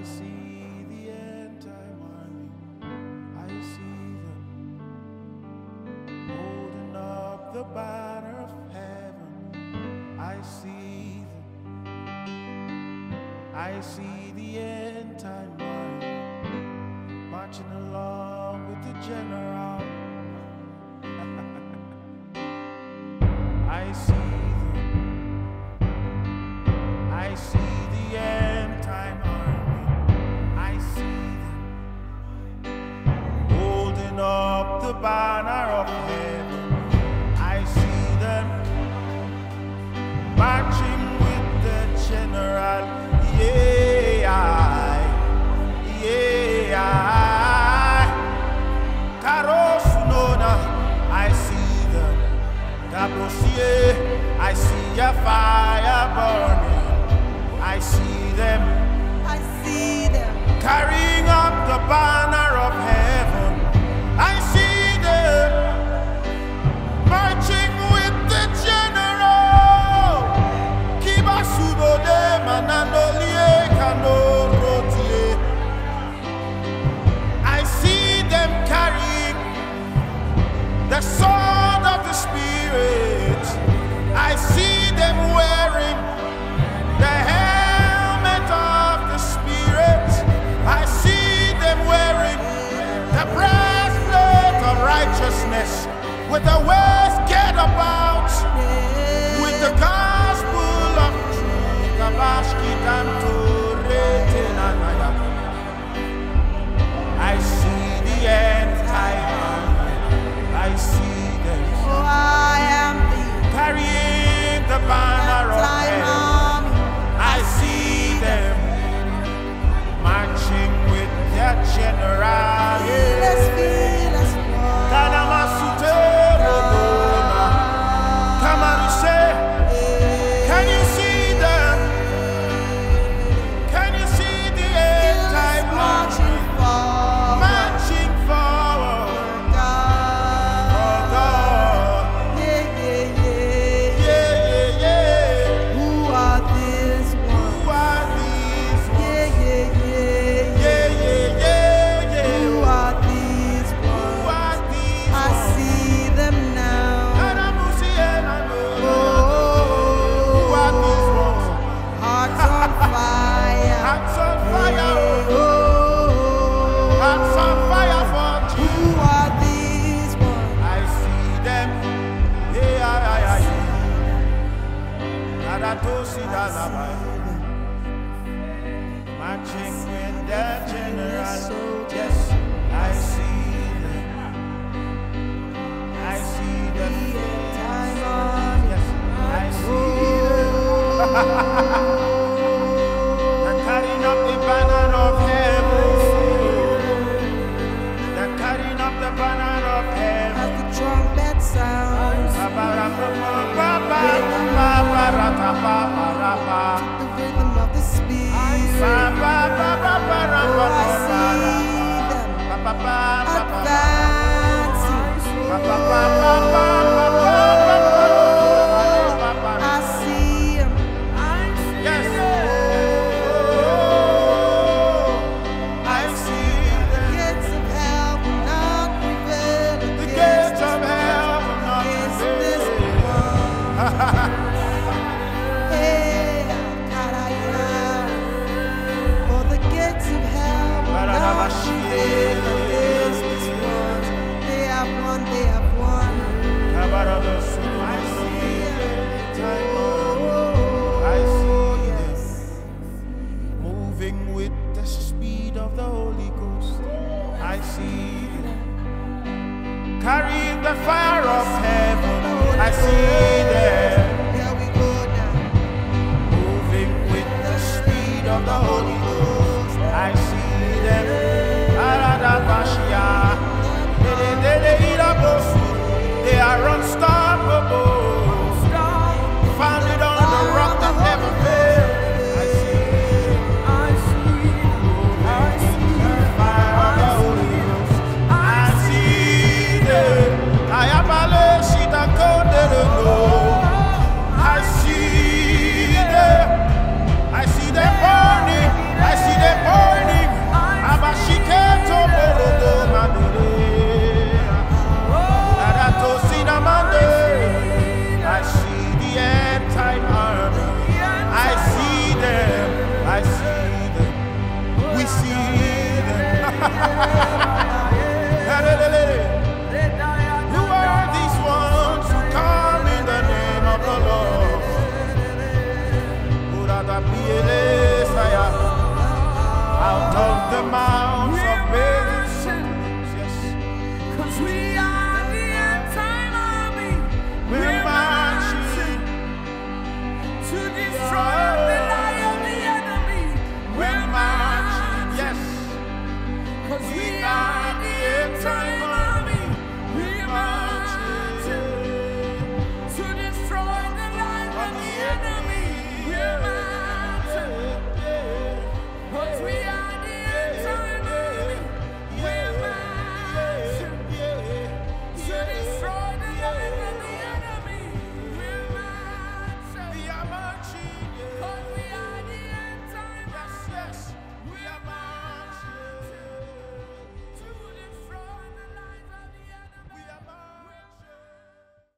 see the end time army. I see them holding up the banner of heaven. I see them. I see the end time army marching along with the general. I see them. I see the end time army. I see them holding up the banner of heaven. I see them marching with the general. I see them. I see a fire burning. I see them. I see them Carrying up the banner of heaven. I see them marching with the general. Kibasubode manandolie kanorotie. I see them carrying the sword of the Spirit. I see them wearing the helmet of the Spirit. I see them wearing the breastplate of righteousness with the waist get about with the gospel of truth. I see the end time. I see them. Oh, I am the Carrying the banner of time heaven. army. I see them marching with their general. Feel us, Lord. Come on, you say, can you see them? Can you see the end time Marching forward. marching forward? Oh God. Yeah, yeah, yeah. Yeah, yeah, yeah. Who are these Who ones? are these ones? Yeah, yeah, yeah. Yeah, yeah, yeah, yeah. Who are these Who ones? are these I ones? see them now. Who are these ones? Hearts on fire. Hearts on fire. Oh, Hearts on fire for who Jesus. are these ones? I see them. Marching with the general. Yes, I see them. I see them. Time on. Yes, I see them. They're carrying up the banner of heaven. They're carrying up the banner of heaven. As the trumpet sounds, the rhythm of the speed. Oh, I see them advancing. I see them. Yes. I see The gates of hell will not prevail the gates of hell will not against this prevail. one. Hey, Karaya. For the gates of hell will not prevail against this one. They have won, they have won. I see them. I see them moving with the speed of the Holy Ghost. I see them carrying the fire of heaven. I see them Here we go now. moving with the speed of the Holy Ghost. I see them. They are unstoppable. Founded on the rock that never fails. I see the fire of the Holy Ghost. I see them. I am a sweet.